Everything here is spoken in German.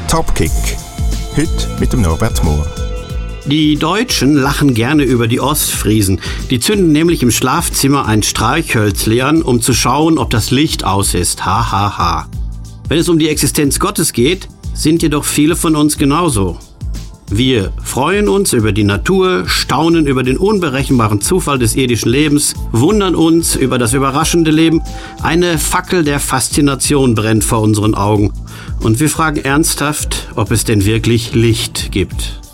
Topkick. Heute mit dem Norbert Mohr. Die Deutschen lachen gerne über die Ostfriesen. Die zünden nämlich im Schlafzimmer ein Streichhölzli an, um zu schauen, ob das Licht aus ist. Ha, ha, ha. Wenn es um die Existenz Gottes geht, sind jedoch viele von uns genauso. Wir freuen uns über die Natur, staunen über den unberechenbaren Zufall des irdischen Lebens, wundern uns über das überraschende Leben. Eine Fackel der Faszination brennt vor unseren Augen. Und wir fragen ernsthaft, ob es denn wirklich Licht gibt.